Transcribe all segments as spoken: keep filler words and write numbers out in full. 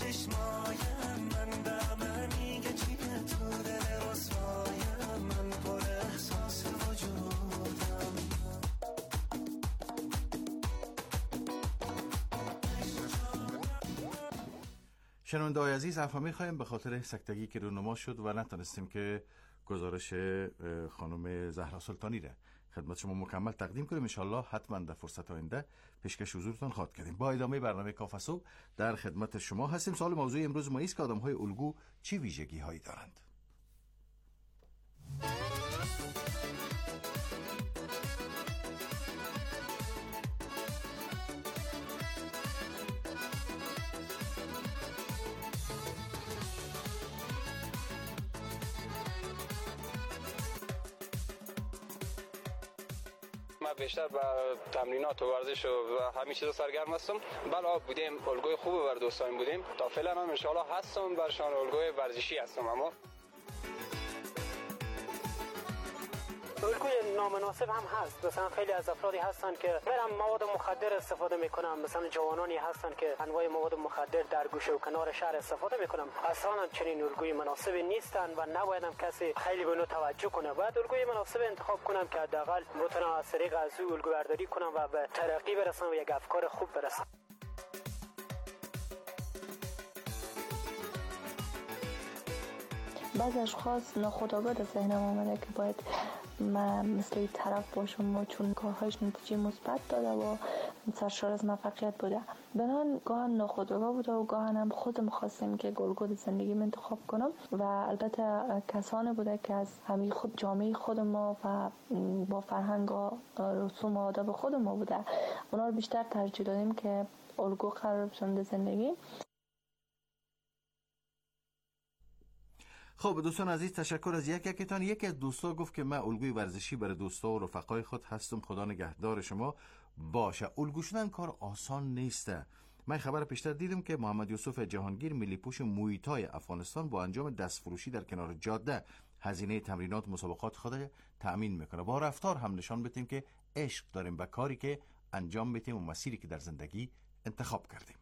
چشمایم من به من میگه چی تو دل رسوایم من پر احساس وجودم. شنونده‌های عزیز، عفو می‌خوایم به خاطر سکتگی که رونما شد و نتونستیم که گزارش خانم زهرا سلطانی را خدمت شما مکمل تقدیم کنیم. انشالله حتما در فرصت آینده پیشکش حضورتان خواهد کردیم. با ادامه برنامه کاف صبح در خدمت شما هستیم. سوال موضوع امروز ما است که آدم‌های الگو چه ویژگی‌هایی دارند؟ من بیشتر با تمرینات و ورزش و همین چیزا سرگرم هستم. بله بودیم الگوی خوب بر دوستان بودیم. تا فعلا هم ان شاء الله هستم برشان الگوی ورزشی هستم. اما الگوی نامناسب هم هست. مثلا خیلی از افرادی هستن که برام مواد مخدر استفاده میکنن. مثلا جوانانی هستن که انواع مواد مخدر در گوشه و کنار شهر استفاده میکنن. اصلا چنین الگوی مناسبی نیستن و نباید هم کسی خیلی به اون توجه کنه. باید الگوی مناسب انتخاب کنم که حداقل بتونن از طریق از او الگو برداری کنن و به ترقی برسن و یک افکار خوب برسن. بعضی اشخاص ناخودآگاه در ذهنم آمده که باید من مثل این طرف باشم و چون کارهایش نتیجه مثبت داده و سرشار از موفقیت بوده. بنان گاهن ناخودآگاه بوده و گاهن هم خودم خواستم که الگوی زندگی من انتخاب کنم و البته کسانی بوده که از همین خود جامعه خود ما و با فرهنگ و رسوم و آداب خود ما بوده. اونا رو بیشتر ترجیح دادیم که الگو قرار بشن در زندگی. خب دوستان عزیز، تشکر از یک یکتان. یکی از دوستا گفت که من الگوی ورزشی برای دوستا و رفقای خود هستم. خدا نگهدار شما باشه. الگو شدن کار آسان نیسته. من خبر پیشتر دیدم که محمد یوسف جهانگیر ملی پوش موی تای افغانستان با انجام دستفروشی در کنار جاده هزینه تمرینات مسابقات خود تأمین میکنه. با رفتار هم نشان بدیم که عشق داریم به کاری که انجام میدیم و مسیری که در زندگی انتخاب کردیم.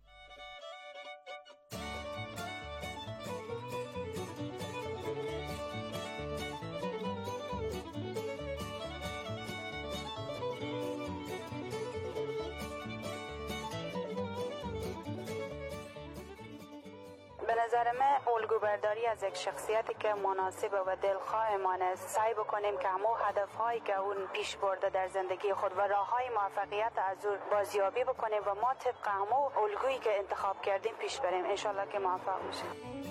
به نظر من الگو برداری از یک شخصیتی که مناسب و دلخواهمان است. سعی بکنیم که همو هدفهایی که اون پیش برده در زندگی خود و راههای موفقیت از اون بازیابی بکنیم و ما طبق همو الگویی که انتخاب کردیم پیش بریم. انشالله که موفق بشیم.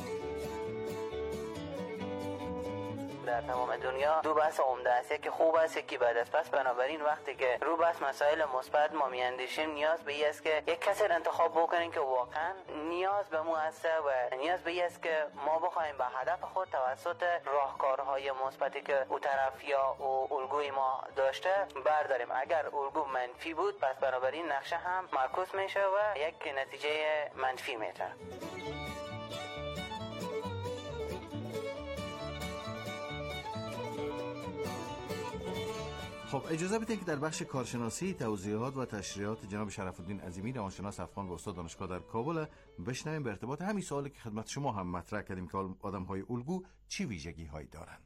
در تمام دنیا دو بحث عمده است، یکی خوب است یکی بد است. پس بنابراین وقتی که رو بحث مسائل مثبت ما میاندیشیم نیاز به این است که یک کسی را انتخاب بکنیم که واقعا نیاز به مو است و نیاز به این است که ما بخوایم به هدف خود توسط راهکارهای مثبتی که او طرف یا او الگوی ما داشته برداریم. اگر الگو منفی بود پس بنابراین نقشه هم معکوس میشه و یک نتیجه منفی میده. خب اجازه بدین که در بخش کارشناسی توضیحات و تشریحات جناب شرف الدین عظیمی روانشناس افغان و استاد دانشگاه در کابل بشنویم به ارتباط همین سوالی که خدمت شما هم مطرح کردیم که آدم‌های الگو چه ویژگی‌هایی دارند.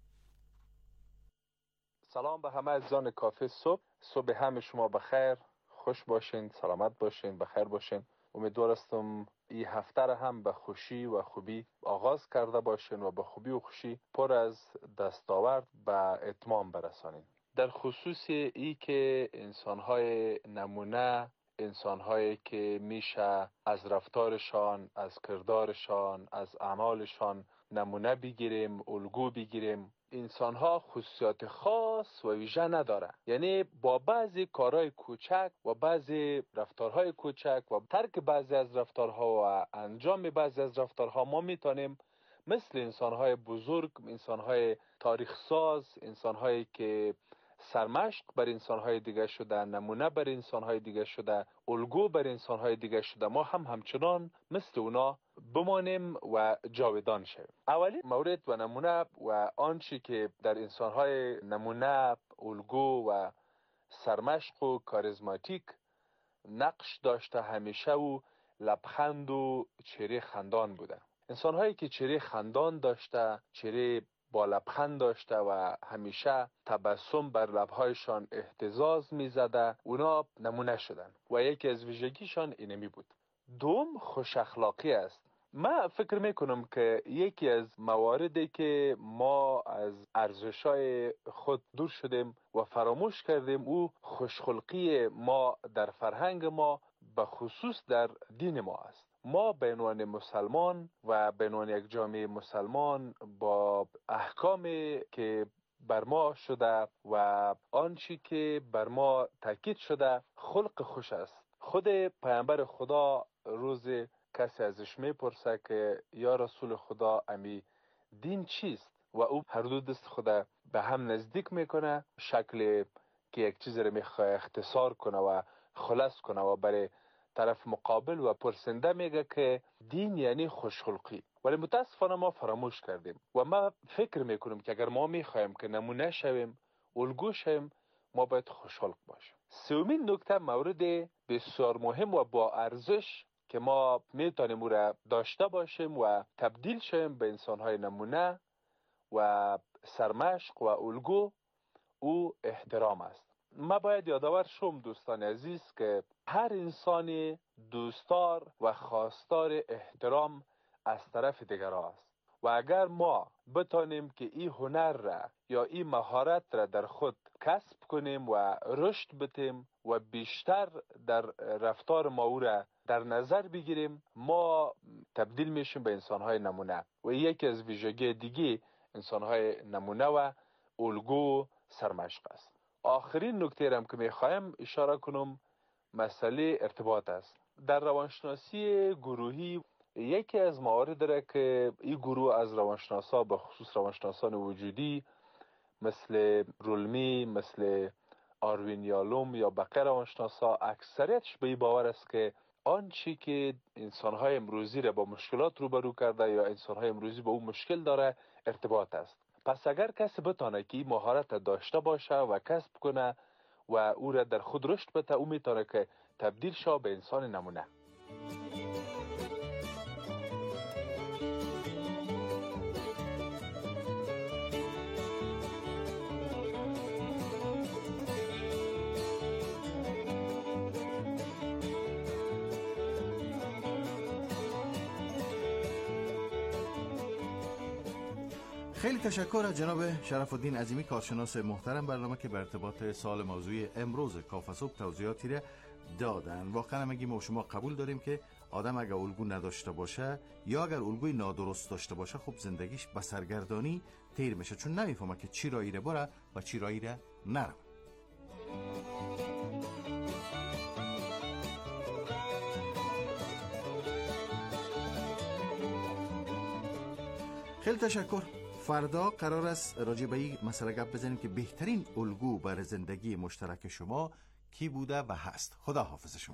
سلام به همه عزیزان کافه صبح. صبح همه شما بخیر، خوش باشین، سلامت باشین، بخیر باشین. امیدوارم این هفته را هم به خوشی و خوبی آغاز کرده باشین و به خوبی و خوشی پر از دستاورد به اتمام برسانین. در خصوص ای که انسان‌های نمونه، انسان‌هایی که میشه از رفتارشان، از کردارشان، از اعمالشان نمونه بگیریم، الگو بگیریم، انسان‌ها خصوصیات خاص و ویژه نداره. یعنی با بعضی کارهای کوچک و بعضی رفتارهای کوچک و ترک بعضی از رفتارها و انجام بعضی از رفتارها ما میتونیم مثل انسان‌های بزرگ، انسان‌های تاریخ ساز، انسان‌هایی که سرمشق بر انسان‌های دیگه شده، نمونه بر انسان‌های دیگه شده، الگو بر انسان‌های دیگه شده، ما هم همچنان مثل اونا بمانیم و جاودان شویم. اولی مورد و نمونه و آنچه که در انسان‌های نمونه، الگو و سرمشق و کاریزماتیک نقش داشته همیشه و لبخند و چهره خندان بوده. انسان هایی که چهره خندان داشته، چهره با لبخند داشته و همیشه تبسم بر لبهایشان اهتزاز می زده، اونا نمونه شدن و یکی از ویژگیشان اینمی بود. دوم، خوش اخلاقی است. من فکر میکنم که یکی از مواردی که ما از ارزش‌های خود دور شدیم و فراموش کردیم او خوشخلقی ما در فرهنگ ما، به خصوص در دین ما است. ما به عنوان مسلمان و به عنوان یک جامعه مسلمان با احکامی که بر ما شده و آنچه که بر ما تاکید شده، خلق خوش است. خود پیامبر خدا روز کسی ازش میپرسه که یا رسول خدا، امی دین چیست؟ و او هر دو دست خدا به هم نزدیک میکنه، شکل که یک چیز رو میخواه اختصار کنه و خلاص کنه و برای طرف مقابل و پرسنده میگه که دین یعنی خوشخلقی. ولی متاسفانه ما فراموش کردیم و ما فکر میکنیم که اگر ما میخوایم که نمونه شویم، الگو شویم، ما باید خوشخلق باشیم. سومین نکته، مورد بسیار مهم و با ارزش که ما میتونیم او را داشته باشیم و تبدیل شویم به انسانهای نمونه و سرمشق و الگو، او احترام است. ما باید یادآور شوم دوستان عزیز که هر انسانی دوستدار و خواستار احترام از طرف دیگر است و اگر ما بتانیم که این هنر را یا این مهارت را در خود کسب کنیم و رشد بدیم و بیشتر در رفتار ما او را در نظر بگیریم، ما تبدیل میشیم به انسانهای نمونه و یکی از ویژگی دیگه انسانهای نمونه و الگو سرمشق است. آخرین نکته را که میخوایم اشاره کنم مسئله ارتباط است. در روانشناسی گروهی یکی از موارد داره که این گروه از روانشناسا، به خصوص روانشناسان وجودی مثل رولمی، مثل آروین یالوم یا بقیه روانشناسا، اکثریتش به این باور است که آنچه که انسانهای امروزی را با مشکلات روبرو کرده یا انسانهای امروزی با اون مشکل داره، ارتباط است. پس اگر کسی بتانه که این مهارت داشته باشه و کسب کنه و او را در خود رشد بده، او میتونه که تبدیل شه به انسان نمونه. خیلی تشکر از جناب شرف الدین عظیمی، کارشناس محترم برنامه که به ارتباط سال موضوع امروز کافه صبح توضیحاتی را دادن. واقعا همگی ما و شما قبول داریم که آدم اگر الگو نداشته باشه یا اگر الگوی نادرست داشته باشه، خب زندگیش به سرگردانی تیر میشه، چون نمیفهمه که چی رایی را بره و چی رایی را نره. خیلی تشکر. فردا قرار است راجع به این مسئله گپ بزنیم که بهترین الگو برای زندگی مشترک شما کی بوده و هست. خدا حافظ شما.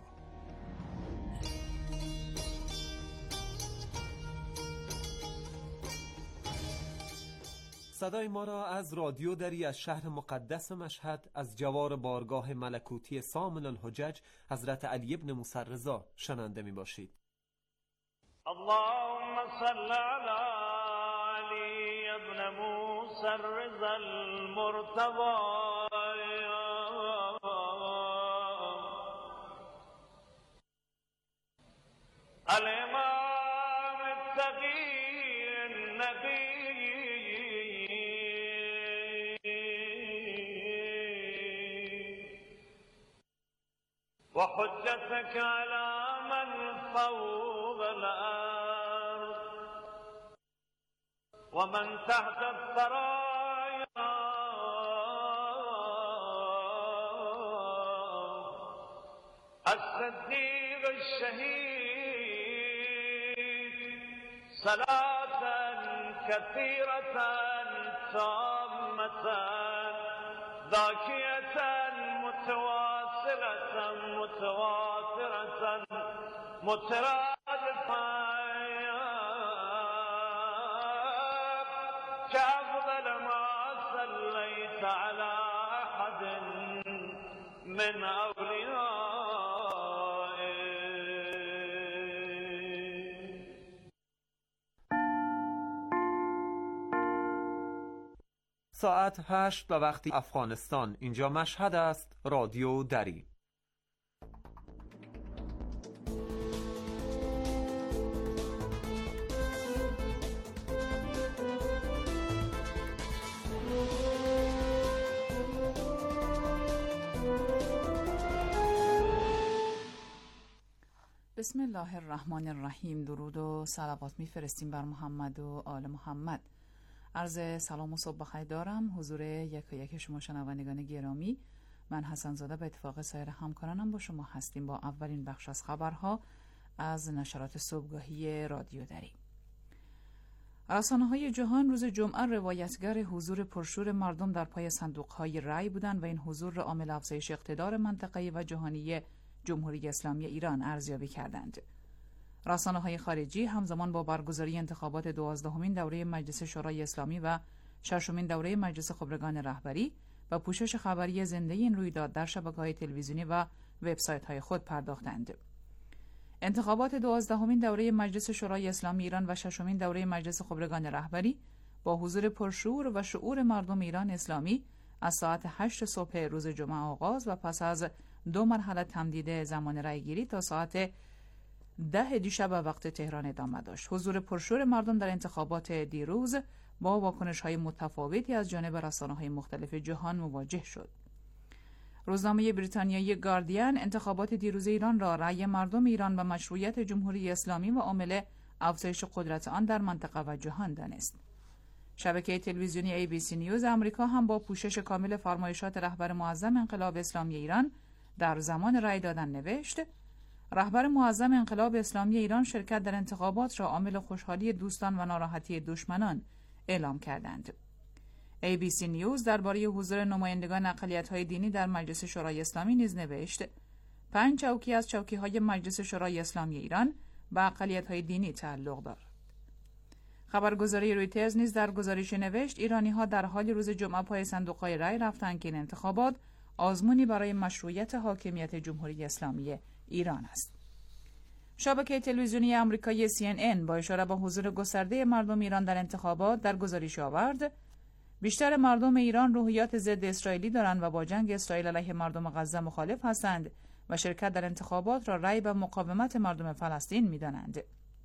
صدای ما را از رادیو دری از شهر مقدس مشهد، از جوار بارگاه ملکوتی سامن الحجج حضرت علی ابن موسی رضا شنونده می باشید. اللهم صل علی علی ابن موسی رضا المرتضی الامام التقی النبی وحجتك على من فوق الأرض ومن تحت الثرايا الصديق الشهيد صلاة كثيرة تامة ذاكية متواصلة متواترة مترادفة كأفضل ما صليت على أحد من أوليائك ساعت هشت و وقتی افغانستان. اینجا مشهد است. رادیو دری. بسم الله الرحمن الرحیم. درود و صلوات میفرستیم بر محمد و آل محمد. عرض سلام و صبح بخیر دارم حضور یک و یک شما شنوندگان گرامی. من حسن زاده به اتفاق سایر همکارانم با شما هستیم با اولین بخش از خبرها از نشرات صبحگاهی رادیو دری. رسانه‌های جهان روز جمعه روایتگر حضور پرشور مردم در پای صندوق‌های رای بودند و این حضور را عامل افزایش اقتدار منطقه‌ای و جهانی جمهوری اسلامی ایران ارزیابی کردند. رسانه‌های خارجی همزمان با برگزاری انتخابات دوازدهمین دوره مجلس شورای اسلامی و ششمین دوره مجلس خبرگان رهبری و پوشش خبری زنده این رویداد در شبکه‌های تلویزیونی و وبسایت‌های خود پرداختند. انتخابات دوازدهمین دوره مجلس شورای اسلامی ایران و ششمین دوره مجلس خبرگان رهبری با حضور پرشور و شعور مردم ایران اسلامی از ساعت هشت صبح روز جمعه آغاز و پس از دو مرحله تمدید زمان رأیگیری تا ساعت ده دیشب وقت تهران ادامه داشت. حضور پرشور مردم در انتخابات دیروز با واکنش‌های متفاوتی از جانب رسانه‌های مختلف جهان مواجه شد. روزنامه بریتانیایی گاردین انتخابات دیروز ایران را رأی مردم ایران و مشروعیت جمهوری اسلامی و عامل افزایش قدرت آن در منطقه و جهان دانست. شبکه تلویزیونی ای بی سی نیوز آمریکا هم با پوشش کامل فرمایشات رهبر معظم انقلاب اسلامی ایران در زمان رأی دادن نوشت: رهبر معظم انقلاب اسلامی ایران شرکت در انتخابات را عامل خوشحالی دوستان و ناراحتی دشمنان اعلام کردند. ای بی سی نیوز درباره حضور نمایندگان اقلیت‌های دینی در مجلس شورای اسلامی نیز نوشت: پنج چوکی از چوکی‌های مجلس شورای اسلامی ایران به اقلیت‌های دینی تعلق دارد. خبرگزاری رویترز نیز در گزارش نوشت: ایرانی‌ها در حال روز جمعه پای صندوق‌های رأی رفتند که این انتخابات آزمونی برای مشروعیت حاکمیت جمهوری اسلامی ایران است. شبکه تلویزیونی آمریکایی سی ان ان با اشاره به حضور گسترده مردم ایران در انتخابات در گزارش آورد: بیشتر مردم ایران روحیات ضد اسرائیلی دارند و با جنگ اسرائیل علیه مردم غزه مخالف هستند و شرکت در انتخابات را رأی به مقاومت مردم فلسطین می‌دانند.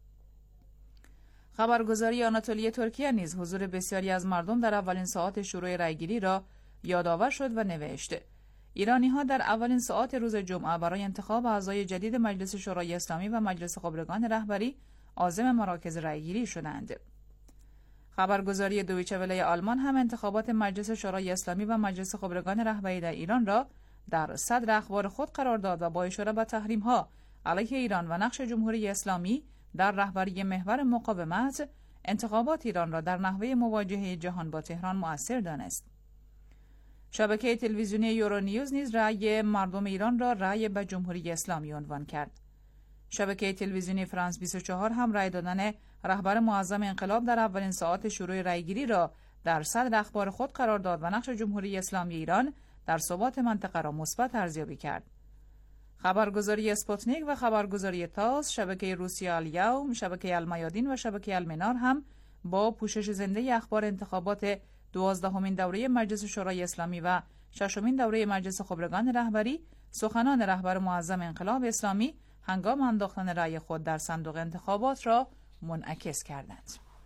خبرگزاری آناتولی ترکیه نیز حضور بسیاری از مردم در اولین ساعات شروع رأیگیری را یادآور شد و نوشت: ایرانی‌ها در اولین ساعات روز جمعه برای انتخاب اعضای جدید مجلس شورای اسلامی و مجلس خبرگان رهبری عازم مراکز رأیگیری شدند. خبرگزاری دویچه وله آلمان هم انتخابات مجلس شورای اسلامی و مجلس خبرگان رهبری در ایران را در صدر اخبار خود قرار داد و با اشاره به تحریم‌ها علیه ایران و نقش جمهوری اسلامی در رهبری محور مقاومت، انتخابات ایران را در نحوه مواجهه جهان با تهران مؤثر دانست. شبکه تلویزیونی یورو نیوز نیز رأی مردم ایران را رأی به جمهوری اسلامی عنوان کرد. شبکه تلویزیونی فرانس بیست و چهار هم رأی دادن رهبر معظم انقلاب در اولین ساعات شروع رأیگیری را در صدر اخبار خود قرار داد و نقش جمهوری اسلامی ایران در ثبات منطقه را مثبت ارزیابی کرد. خبرگزاری اسپوتنیک و خبرگزاری تاس، شبکه روسیه الیوم، شبکه المیادین و شبکه المنار هم با پوشش زنده اخبار انتخابات دوازدهمین دوره مجلس شورای اسلامی و ششمین دوره مجلس خبرگان رهبری سخنان رهبر معظم انقلاب اسلامی هنگام انداختن رأی خود در صندوق انتخابات را منعکس کردند.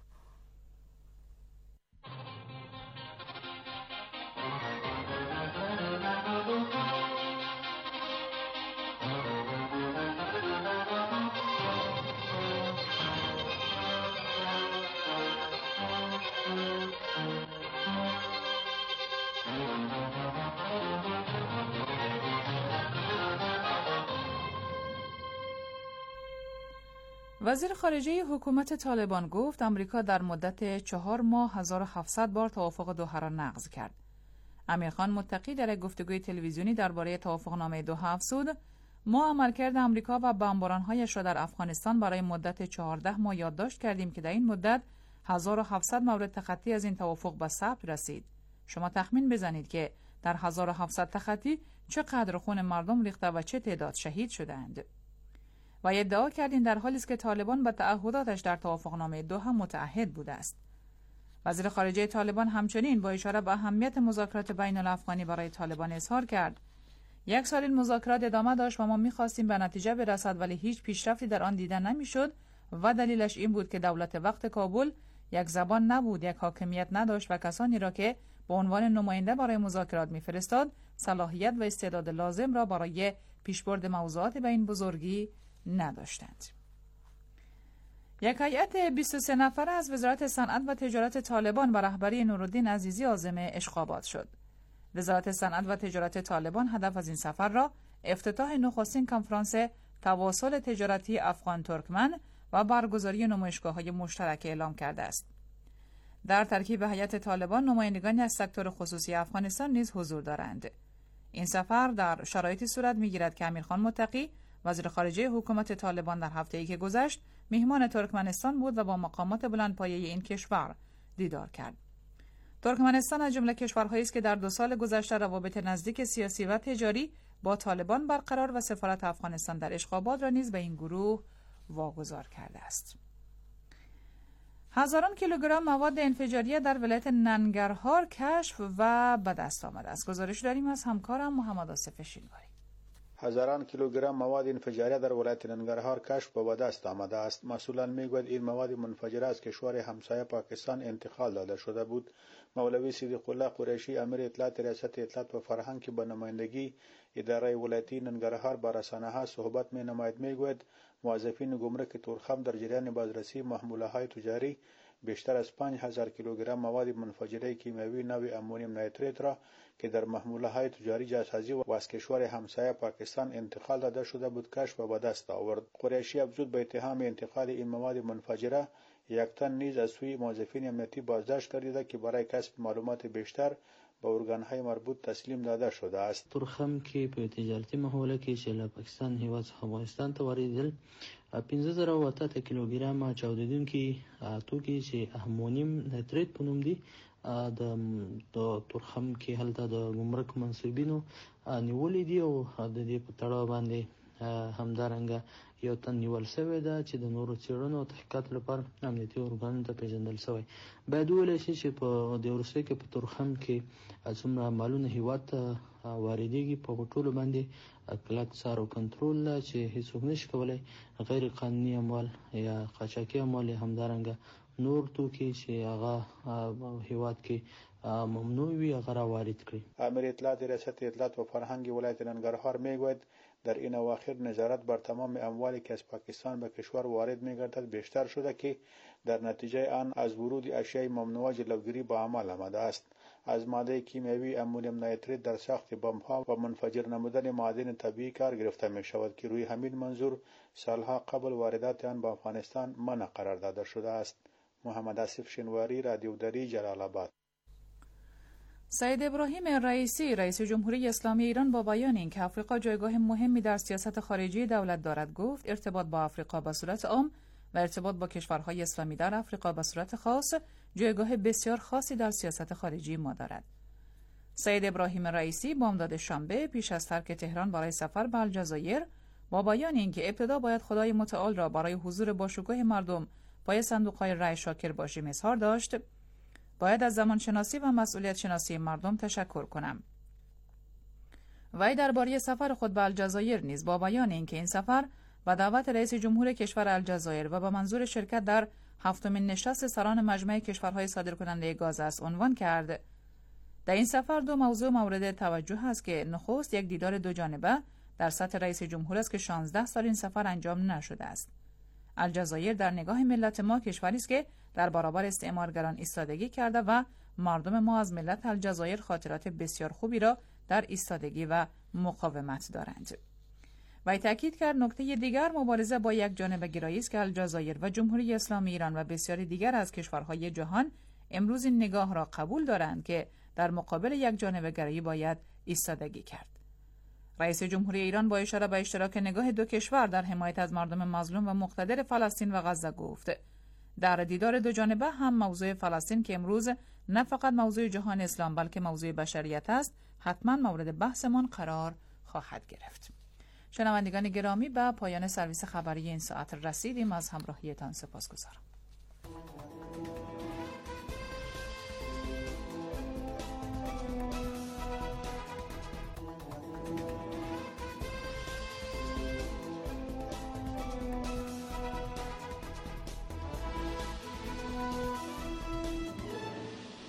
وزیر خارجه حکومت طالبان گفت آمریکا در مدت چهار ماه هزار و هفتصد بار توافق دوحه را نقض کرد. امیرخان متقی در یک گفتگوی تلویزیونی درباره توافقنامه دوحه افزود: ما عملکرد آمریکا و بمباران‌هایش را در افغانستان برای مدت چهارده ماه یادداشت کردیم که در این مدت هزار و هفتصد مورد تخطی از این توافق به ثبت رسید. شما تخمین بزنید که در هزار و هفتصد تخطی چقدر خون مردم ریخته و چه تعداد شهید شدند. و ادعا کردین در حالی است که طالبان به تعهداتش در توافقنامه دوحه متعهد بوده است. وزیر خارجه طالبان همچنین با اشاره به اهمیت مذاکرات بین الافغانی برای طالبان اظهار کرد: یک سال این مذاکرات ادامه داشت و ما می‌خواستیم به نتیجه برسد، ولی هیچ پیشرفتی در آن دیده نمی‌شد و دلیلش این بود که دولت وقت کابل یک زبان نبود، یک حاکمیت نداشت و کسانی را که به عنوان نماینده برای مذاکرات می‌فرستاد صلاحیت و استعداد لازم را برای پیشبرد موضوعات به این بزرگی نداشتند. یک هیئت بیست و سه نفره از وزارت صنعت و تجارت طالبان به رهبری نورالدین عزیزی عازم اشقاباد شد. وزارت صنعت و تجارت طالبان هدف از این سفر را افتتاح نخستین کنفرانس تواصل تجارتی افغان ترکمن و برگزاری نمایشگاه‌های مشترک اعلام کرده است. در ترکیب هیئت طالبان نمایندگانی از سکتور خصوصی افغانستان نیز حضور دارند. این سفر در شرایطی صورت می‌گیرد که امیرخان متقی وزیر خارجه حکومت طالبان در هفته‌ای که گذشت میهمان ترکمنستان بود و با مقامات بلندپایه این کشور دیدار کرد. ترکمنستان از جمله کشورهایی است که در دو سال گذشته روابط نزدیک سیاسی و تجاری با طالبان برقرار و سفارت افغانستان در اشقاباد را نیز به این گروه واگذار کرده است. هزاران کیلوگرم مواد انفجاریه در ولایت ننگرهار کشف و به دست آمده است. گزارش داریم از همکارم محمد آصف شینواری. هزاران کیلوگرم مواد انفجاریه در ولایت ننگرهار کشف و به دست آمده است. مسئولان میگویند این مواد منفجره از کشور همسایه پاکستان انتقال داده شده بود. مولوی صدیق الله قریشی امیر اطلاعات ریاست اطلاعات و فرهنگ که به نمایندگی اداره ولایتی ننگرهار با رسانه‌ها صحبت می نماید میگوید موظفین گمرک تورخم در جریان بازرسی محموله های تجاری بیشتر از پنج هزار کیلوگرم مواد منفجره کیمیاوی نوع امونیم نیتریت را که در محموله های تجاری جاسازی و از کشور همسایه پاکستان انتقال داده شده بود کشف و به دست آورد. قریشی افزود به اتهام انتقال این مواد منفجره یک تن نیز از سوی موظفین امنیتی بازداشت گردیده که برای کسب معلومات بیشتر به ارګانهای مربوط تسلیم داده شده است. تورخم کې په تجارتي محوله کې چې له پاکستان هیواد څخه افغانستان ته واردېدل پنځه زره او اته کیلوګرامه چاودیدونکي توکي چې امونیم نیتریت په نوم دي د تورخم کې هلته د ګمرک منصوبینو نیولې دي او د دې په تړاو باندې همدارنګه یو تن نیول شوی ده چې د نورو څېړنو او تحقیقاتو لپاره امنیتي ارګانونو ته پیژندل شوی. باید وویلی شي چې په دې وروستیو کې په تورخم کې څومره مالونه هېواد ته واردېږي په ټولو باندې کلک څار او کنټرول ده چې هېڅوک نشي کولی غیر قانوني اموال یا قاچاقي اموال یا همدارنګه نور توکي چې هغه هېواد کې ممنوع وي هغه را وارد کړي. امیر اطلاعات ریاست اطلاعات و فرهنگ ولایت ننگرهار میگوید در این اواخر نظارت بر تمام اموالی که از پاکستان به کشور وارد می‌گردد بیشتر شده که در نتیجه آن از ورود اشیاء ممنوعه جلوگیری با عمل آمده است. از ماده کیمیاوی امونیم نیتریت در ساخت بمب‌ها و منفجر نمودن معادن طبیعی کار گرفته می‌شود که روی همین منظور سالها قبل واردات آن به افغانستان منع قرار داده شده است. محمد آصف شینواری، رادیو دری، جلال آباد. سید ابراهیم رئیسی رئیس جمهوری اسلامی ایران با بیان اینکه آفریقا جایگاه مهمی در سیاست خارجی دولت دارد گفت ارتباط با آفریقا به صورت عام و ارتباط با کشورهای اسلامی در آفریقا به صورت خاص جایگاه بسیار خاصی در سیاست خارجی ما دارد. سید ابراهیم رئیسی بامداد شنبه پیش از ترک تهران برای سفر به الجزایر با بیان اینکه ابتدا باید خدای متعال را برای حضور باشکوه مردم پای صندوق‌های رای شاکر باشیم اظهار داشت. باید از زمانشناسی و مسئولیت شناسی مردم تشکر کنم. وی درباره سفر خود به الجزایر نیز با بیان اینکه این سفر به دعوت رئیس جمهور کشور الجزایر و به منظور شرکت در هفتمین نشست سران مجمع کشورهای صادرکننده گاز است عنوان کرد. در این سفر دو موضوع مورد توجه است که نخست یک دیدار دو جانبه در سطح رئیس جمهور است که شانزده سال این سفر انجام نشده است. الجزایر در نگاه ملت ما کشوری است که در برابر استعمارگران ایستادگی کرده و مردم ما از ملت الجزایر خاطرات بسیار خوبی را در ایستادگی و مقاومت دارند. و تاکید کرد نکته دیگر مبارزه با یک جانبه گرایی است که الجزایر و جمهوری اسلامی ایران و بسیاری دیگر از کشورهای جهان امروز این نگاه را قبول دارند که در مقابل یک جانبه گرایی باید ایستادگی کرد. رئیس جمهوری ایران با اشاره به اشتراک نگاه دو کشور در حمایت از مردم مظلوم و مقتدر فلسطین و غزه گفت در دیدار دو جانبه هم موضوع فلسطین که امروز نه فقط موضوع جهان اسلام بلکه موضوع بشریت است حتما مورد بحثمان قرار خواهد گرفت. شنوندگان گرامی به پایان سرویس خبری این ساعت رسیدیم. از همراهیتان سپاسگزارم.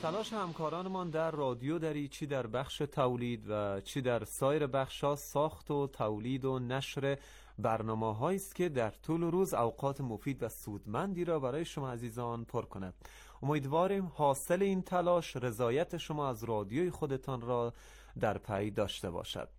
تلاش همکارانمان در رادیو دری چی در بخش تولید و چی در سایر بخش‌ها ساخت و تولید و نشر برنامه‌هایی است که در طول روز اوقات مفید و سودمندی را برای شما عزیزان پر کند. امیدواریم حاصل این تلاش رضایت شما از رادیوی خودتان را در پی داشته باشد.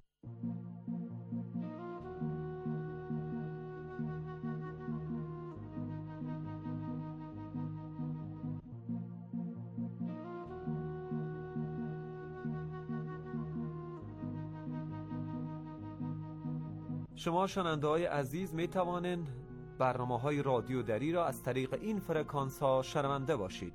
شما شنونده‌های عزیز می توانید برنامه‌های رادیو دری را از طریق این فرکانس ها شنونده باشید.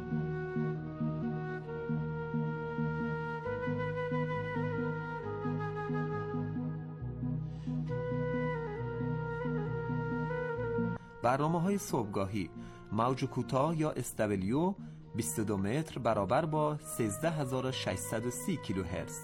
برنامه‌های صبحگاهی موج کوتاه یا اس دبلیو بیست و دو متر برابر با سیزده هزار و ششصد و سی کیلوهرتز.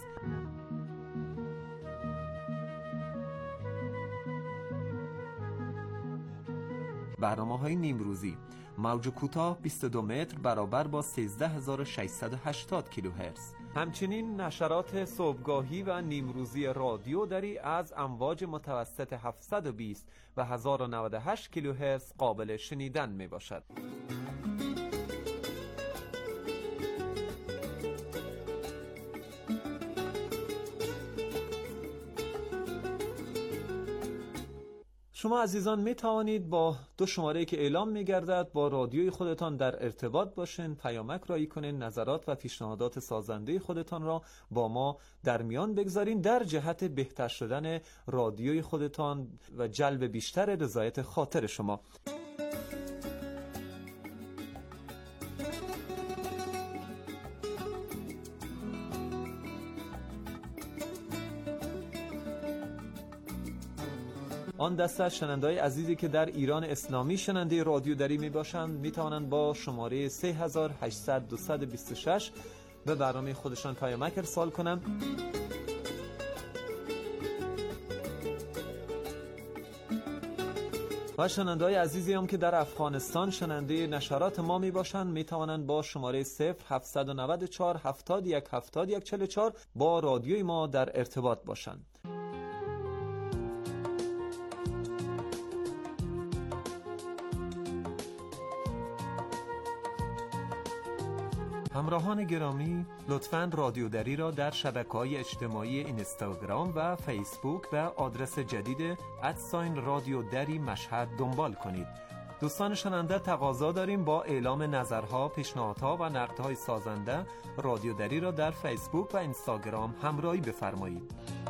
برنامه‌های نیمروزی موج کوتاه بیست و دو متر برابر با سیزده هزار و ششصد و هشتاد کیلوهرتز. همچنین نشرات صبحگاهی و نیمروزی رادیو دری از امواج متوسط هفتصد و بیست و هزار و نود و هشت کیلوهرتز قابل شنیدن می باشد. شما عزیزان می توانید با دو شماره که اعلام می گردد با رادیوی خودتان در ارتباط باشین، پیامک رایی کنین، نظرات و پیشنهادات سازنده خودتان را با ما در میان بگذارین در جهت بهتر شدن رادیوی خودتان و جلب بیشتر رضایت خاطر شما. آن دسته از شنونده‌های عزیزی که در ایران اسلامی شنونده رادیو دری می باشند می توانند با شماره سه هزار و هشتصد دویست و بیست و شش به برنامه خودشان پیامک ارسال کنند. و شنونده‌های عزیزی هم که در افغانستان شنونده نشرات ما می باشند می توانند با شماره صفر هفتصد و نود و چهار هفتاد و یک هفتاد و یک چهل و چهار با رادیوی ما در ارتباط باشند. همراهان گرامی، لطفاً رادیو دری را در شبکه‌های اجتماعی اینستاگرام و فیسبوک به آدرس جدید ادساین رادیو دری مشهد دنبال کنید. دوستان شنونده، تقاضا داریم با اعلام نظرها، پیشنهادها و نقدهای سازنده رادیو دری را در فیسبوک و اینستاگرام همراهی بفرمایید.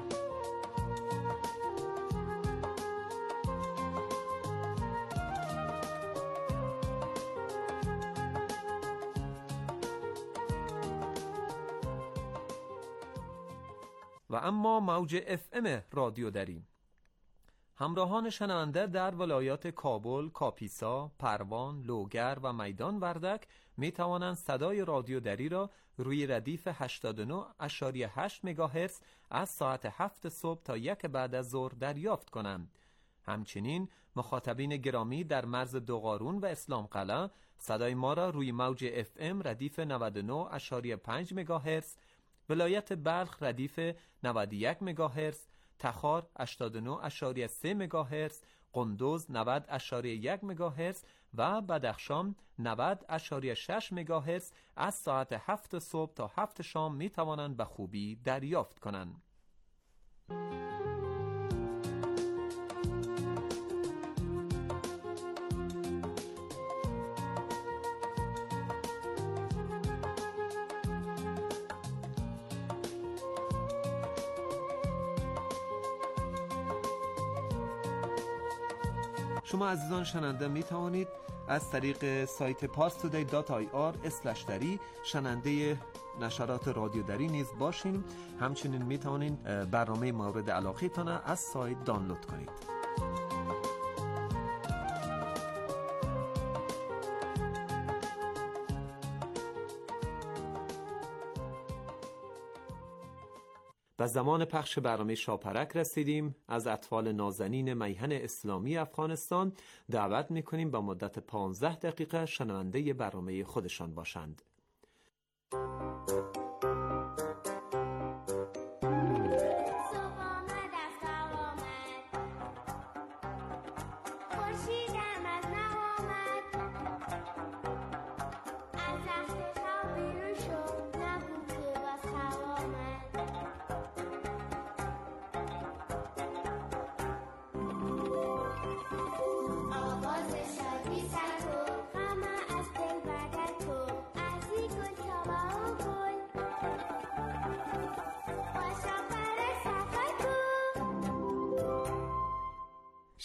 و اما موج اف ام رادیو دری. همراهان شنونده در ولایات کابل، کاپیسا، پروان، لوگر و میدان وردک می توانند صدای رادیو دری را روی ردیف هشتاد و نه ممیز هشت مگاهرتز از ساعت هفت صبح تا یک بعد از ظهر دریافت کنند. همچنین مخاطبین گرامی در مرز دوقارون و اسلام قلعه صدای ما را روی موج اف ام ردیف نود و نه ممیز پنج مگاهرتز، ولایت بلخ ردیف نود و یک مگاهرتز، تخار هشتاد و نه ممیز سه مگاهرتز، قندوز نود ممیز یک مگاهرتز و بدخشان نود ممیز شش مگاهرتز از ساعت هفت صبح تا هفت شام می توانند به خوبی دریافت کنند. شما عزیزان شنونده می توانید از طریق سایت پارس تودی دات آی آر اسلش دری شنونده نشرات رادیو دری نیز باشین. همچنین می توانید برنامه مورد علاقه تان از سایت دانلود کنید. و زمان پخش برنامه شاپرک رسیدیم. از اطفال نازنین میهن اسلامی افغانستان دعوت میکنیم با مدت پانزده دقیقه شنونده برنامه خودشان باشند.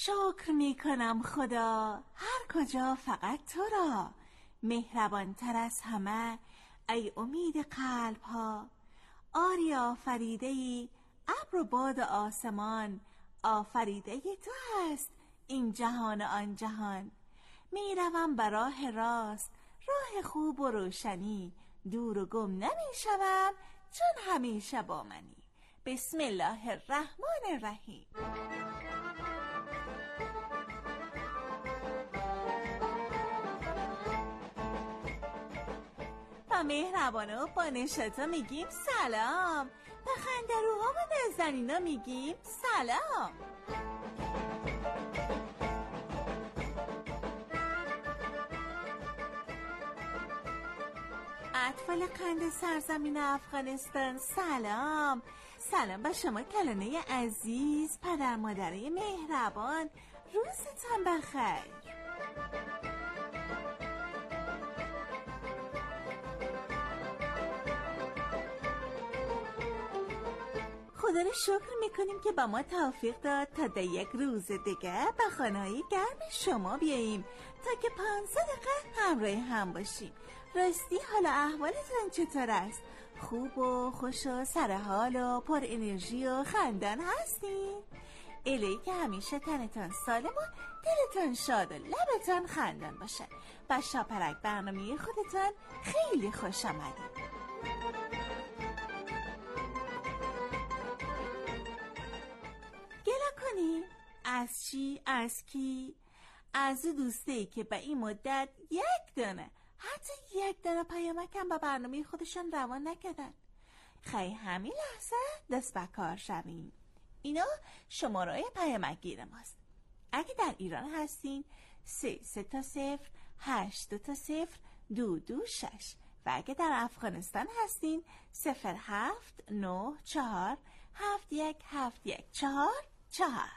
شکر میکنم خدا، هر کجا فقط تو را، مهربان تر از همه ای امید قلب ها. آری آفریده ای ابر و باد آسمان، آفریده تو هست این جهان آن جهان. میروم بر راه راست، راه خوب و روشنی، دور و گم نمیشوم چون همیشه با منی. بسم الله الرحمن الرحیم. با مهربانه و با نشاطا میگیم سلام، با خندروها و نازنینا میگیم سلام. اطفال قند سرزمین افغانستان سلام. سلام با شما کلانه عزیز، پدر مادرای مهربان، روزتان بخیر. خدا رو شکر میکنیم که با ما توفیق داد تا در یک روز دیگه به خانه‌های گرم شما بیاییم تا که پانزده دقیقه همراه هم باشیم. راستی حالا احوالتون چطور است؟ خوب و خوش و سرحال و پر انرژی و خندان هستین؟ الهی که همیشه تنتان سالم و دلتان شاد و لبتان خندان باشه. با شاپرک برنامه خودتان خیلی خوش آمدید. گله کنی؟ از چی؟ از کی؟ از دوستایی که به این مدت یک دانه، حتی یک دانه پیامکم به برنامه خودشان روان نکردن. خیلی همین لحظه دست به کار شویم. اینا شماره پیامک گیر ماست. اگه در ایران هستین سه سه تا صفر هشت دو تا صفر دو دو شش و اگه در افغانستان هستین صفر هفت نه چهار هفت یک هفت یک چهار چهار.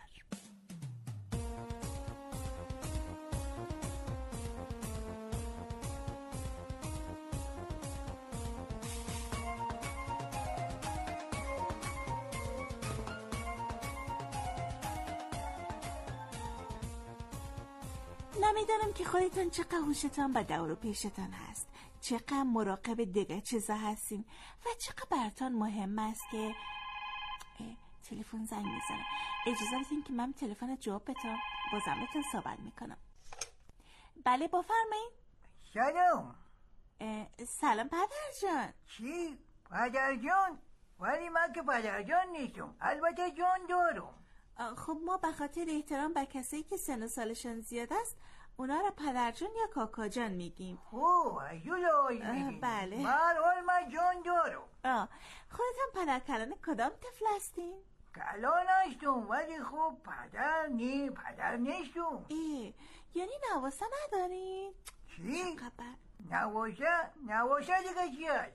نمیدانم که خودتون چقدر هوشتان به دور و پیشتان هست، چقدر مراقب دیگه چیزا هستین و چقدر براتون مهم است که تلفن زنگ میزنه. اجازه بدین که من تلفن جواب بتم بازم بهتون صحبت میکنم. بله بفرمایید. سلام. سلام پدر جان. چی؟ پدر جان؟ ولی من که پدر جان نیستم، البته جان دارم. خب ما به خاطر احترام به کسایی که سن و سالشان زیاد است اونا را پدرجان یا کاکا جان میگیم. اوه ایولای میگیم. بله. مرحال من جان دارم. آه. خودتان پدر کلان کدام طفل هستین؟ کلان هستم ولی خب پدر نی پدر نیستم. ای یعنی نواسه ندارین؟ چی؟ نواسه؟ نواسه دیگه چی هست؟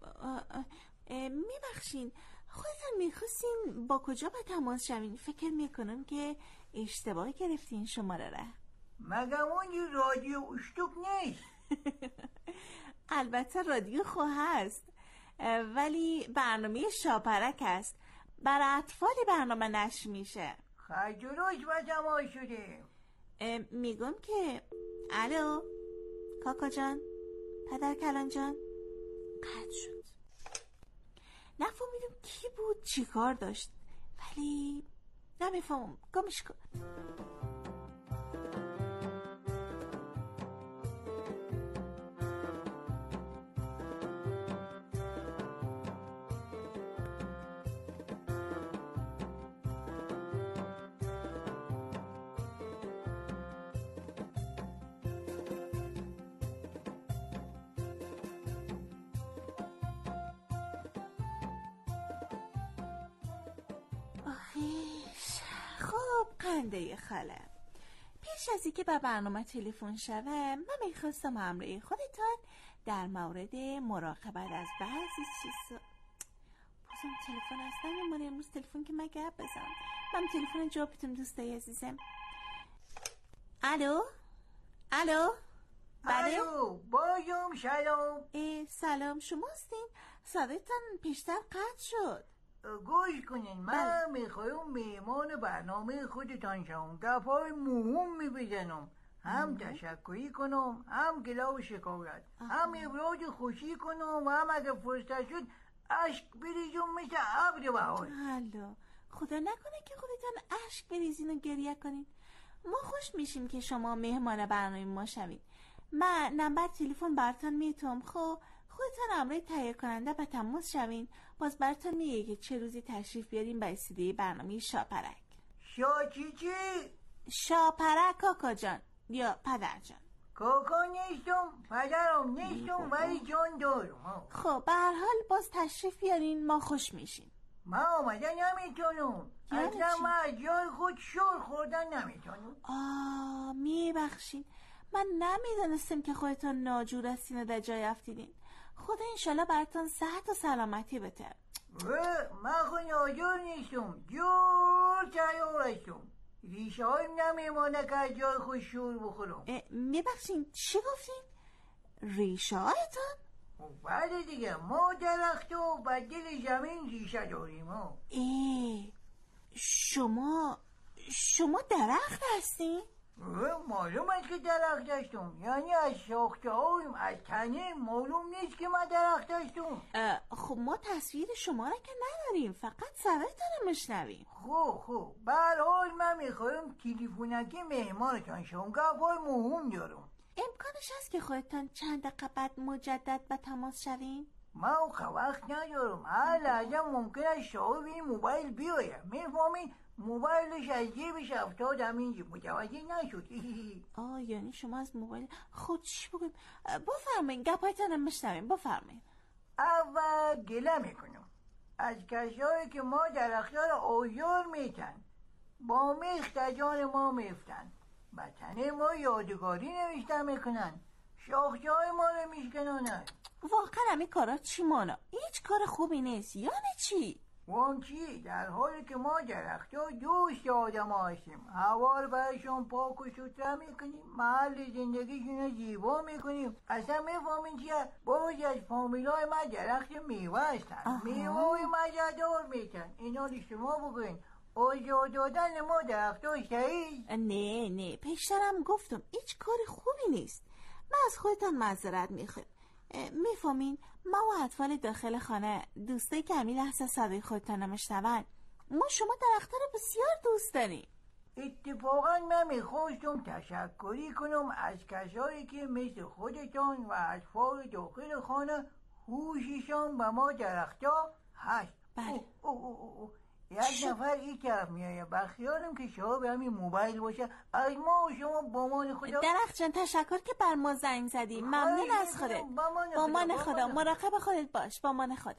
میبخشین خودتان میخواستین با کجا به تماس شوین؟ فکر میکنم که اشتباه گرفتین شماره را. مگه اون رادیو اشتوک نیست؟ البته رادیو خو هست ولی برنامه شاپرک است، برای اطفال برنامه نشر میشه. خجروش و تماس شده. میگم که الو کاکا جان، پدر کلان جان. قطع شد. نفهمیدم کی بود چی کار داشت ولی نمیفهمم. گمش کن. خب قنده خاله، پیش از اینکه به برنامه تلفن شوم من میخواستم همراه خودتان در مورد مراقبت از بعضی چیزا. بازم تلفن هست نمیمونه امروز تلفن که من گپ بزنم. من تلفن جوابتون دوستای عزیزم. الو الو بله بایوم سلام. سلام شما هستین؟ صدایتان پیشتر قطع شد. گوش کنین، من میخوایم مهمان برنامه خودتان شم، گپای مهم میبزنم، هم تشکری کنم، هم گلا و شکایت، هم ابراز خوشی کنم و هم اگه فرصت شد اشک بریزم مثل ابر بهار. حالا خدا نکنه که خودتان اشک بریزین و گریه کنین. ما خوش میشیم که شما مهمان برنامه ما شوین. من نمبر تلفن براتون میتونم، خب خودتان امروز تهیه کننده به تماس شوین، باز براتون میگه که چه روزی تشریف بیاریم به استودیوی برنامه شاپرک. شا چی چی؟ شاپرک کاکا جان یا پدر جان. کاکا نیستم، پدرم نیستم، ولی جان دارم. خب به هر حال باز تشریف بیارین، ما خوش میشیم. من آمده نمیتونم، اصلا من از جای خود شور خوردن نمیتونم. آه میبخشین، من نمیدانستم که خودتان ناجور هستین و در جای افتیدین. خدا انشالله براتون صحت و سلامتی بده. من خود ناجور نیستم، جور تیار هستم، ریشه هایم نمیمانه که از جای خود شور بخورم. میبخشین چی گفتین؟ ریشه هایتان؟ بله دیگه، ما درخت و بدل زمین ریشه داریم. ای شما شما درخت هستین؟ معلوم است که درخت هستم، یعنی از شاخته هایم، از تنه معلوم نیست که من درخت هستم. خب ما تصویر شما را که نداریم، فقط صدایتان رو میشنویم. خوب خوب، به هر حال من میخوایم تلفنکی مهمانتان شم، گپای مهم دارم. امکانش هست که خودتان چند دقیقه بعد مجدد به تماس شوین؟ من وقت ندارم، هر لحظه ممکنه است صاحب این موبایل بیاید، میفهمین؟ موبایلش از جیبش افتاد همینجا، متوجه نشد. آه یعنی شما از موبایل خود چی بگویم؟ بفرمایین، گپایتان رو میشنویم، بفرمایین. اول گله میکنم از کسایی که ما درختار آزار میتن، با میخت جان ما میفتن، بطنه ما یادگاری نوشته میکنن، شاخچه های ما رو میشکنانن. واقعا همین کارا چی مانا؟ هیچ کار خوبی نیست، یعنی چی؟ وان چی؟ در حالی که ما درختار دوست آدم هستیم، هوا رو برشون پاک و سوتره میکنیم، محل زندگیشون رو زیبا میکنیم. اصلا میفهمین چیه؟ باز از فامیلای ما درخت میوه هستن، میوه مزه‌دار میتن. اینا رو شما بگوین آزار دادن ما درختار صحیح؟ نه نه، پیشترم گفتم هیچ کار خوبی نیست. من از خودتان معذرت میخوام. میفهمین ما و اطفال داخل خانه، دوستایی که همین لحظه صدای خودتان رو میشنون، ما شما درخت‌ها رو بسیار دوست داریم. اتفاقا من میخواستم تشکری کنم از کسایی که مثل خودتان و اطفال داخل خانه هوششان به ما درخت‌ها هست. بله. او او او او. یک نفر این طرف میایه، بخیارم که شما به همین موبایل باشه، از ما و شما با مان خدا. درخت جان تشکر که بر ما زنگ زدی، ممنون از خودت. با مان خدا، مراقب خودت باش. با مان خدا.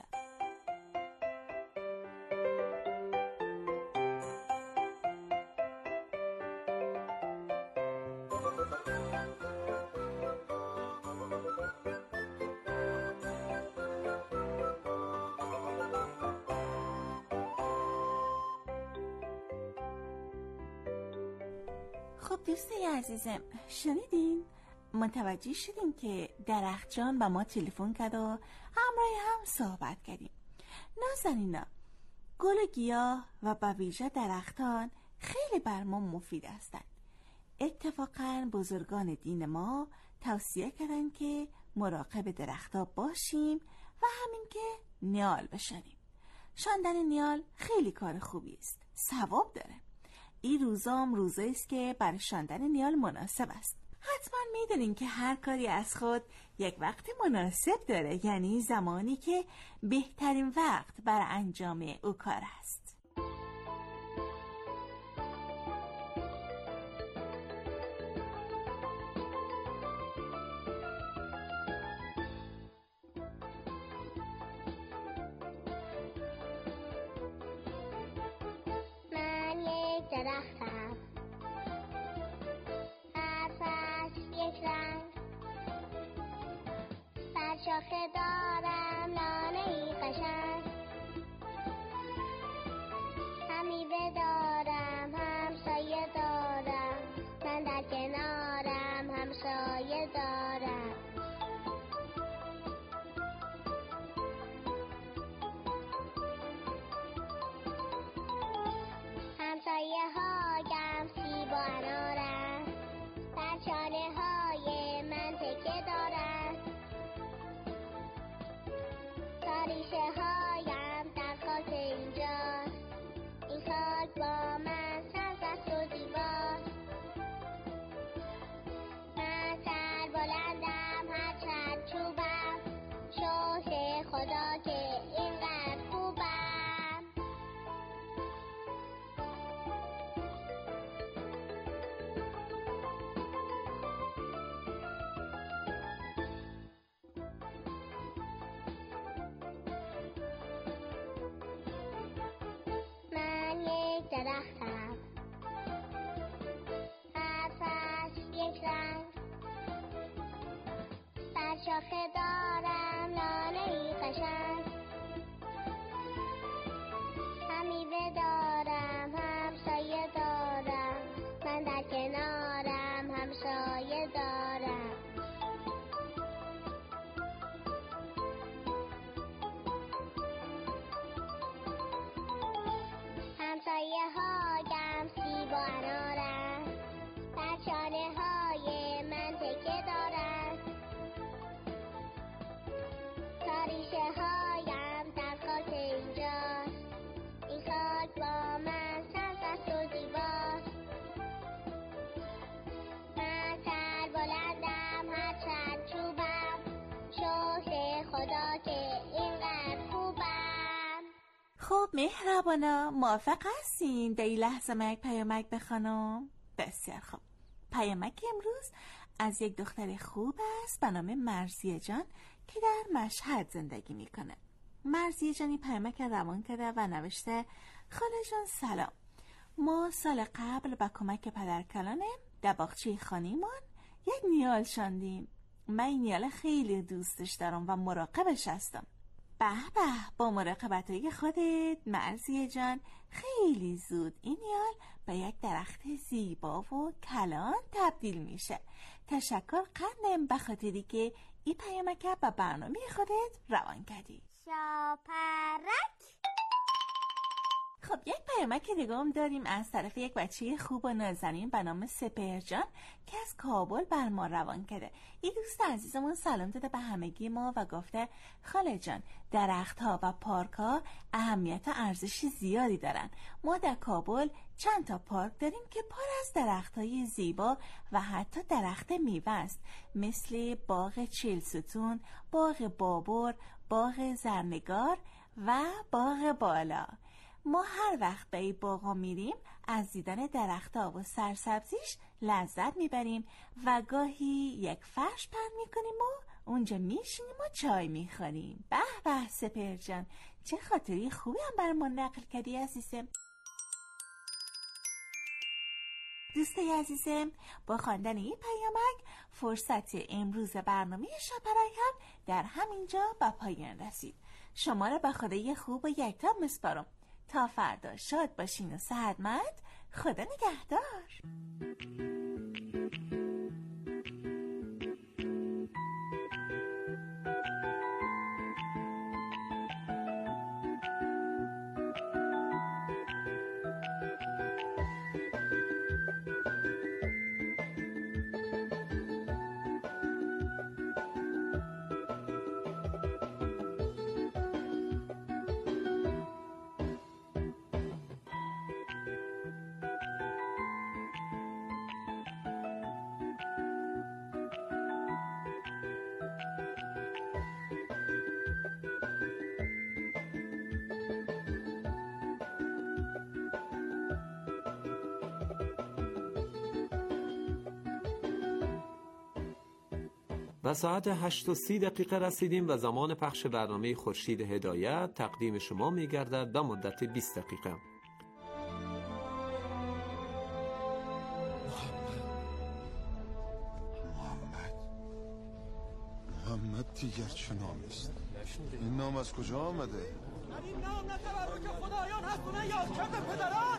خب دوستای عزیزم، شنیدین؟ متوجه شدیم که درخت جان با ما تلفن کرد و همراه هم صحبت کردیم. نازنینا، گل و گیاه و به ویژه درختان خیلی بر ما مفید هستند. اتفاقاً بزرگان دین ما توصیه کردن که مراقب درختها باشیم و همین که نیال بشنیم. شاندن نیال خیلی کار خوبی است، ثواب داره. این روزام روزایی است که برای شاندن نیال مناسب است. حتما میدونین که هر کاری از خود یک وقت مناسب داره، یعنی زمانی که بهترین وقت برای انجام او کار است. من یک درختم، هر فصل یک رنگ، بر شاخه دارم نانه‌ای قشنگ، هم میوه دارم هم سایه دارم، من در کنارم هم سایه دارم. شاخه دارم لانه‌ای قشنگ، هم میوه دارم هم سایه دارم، من در کنارم هم سایه دارم. همسایه هایم سیب و انارم، در چانه های من تکه دارند، تاریشه هایم در خاک اینجاست، این خاک با من سرسبز و زیباست. من سر بلندم هرچند چوبم، شکر خدا که اینقدر خوبم. خب مهربانا موافق هستین در این لحظه ما یک پیامک بخوانم؟ بسیار خوب. پیامک امروز از یک دختر خوب است به نام مرضیه جان که در مشهد زندگی میکنه. مرضیه جان این پیامک روان کرده و نوشته: خاله جان سلام، ما سال قبل با کمک پدرکلانه در باغچه خانیمان یک نیال شاندیم. من این نیال خیلی دوستش دارم و مراقبش هستم. به به، با مراقبتهای خودت مرضیه جان خیلی زود این نیال به یک درخت زیبا و کلان تبدیل میشه. تشکر قندم به خاطری که این پیامک به برنامه خودت روان کردی. شاپرک. خب یک پیامک دیگه هم داریم از طرف یک بچه خوب و نازنین به نام سپهر جان که از کابل بر ما روان کرده. این دوست عزیزمون سلام داده به همگی ما و گفته: خاله جان، درخت‌ها و پارک‌ها اهمیت و ارزش زیادی دارن. ما در کابل چند تا پارک داریم که پر از درخت‌های زیبا و حتی درخت میوه است، مثل باغ چهلستون، باغ بابر، باغ زرنگار و باغ بالا. ما هر وقت به این باغا میریم از دیدن درخت‌ها و سرسبزیش لذت میبریم و گاهی یک فرش پهن میکنیم و اونجا میشینیم و چای میخوریم. به به سپهر جان، چه خاطری خوبی هم برای ما نقل کردی عزیزم. دوستای عزیزم، با خواندن این پیامک فرصت امروز برنامه شاپرک هم در همینجا به پایان رسید. شما را به خدای خوب و یکتا میسپارم. تا فردا شاد باشین و صحتمند. خدا نگهدار. و ساعت هشت و سی دقیقه رسیدیم و زمان پخش برنامه خورشید هدایت تقدیم شما می‌گردد به مدت بیست دقیقه. محمد دیگر چه نامی است؟ این نام از کجا آمده؟ این نام نه تبرک خدایان هست و نه یادکرد پدران.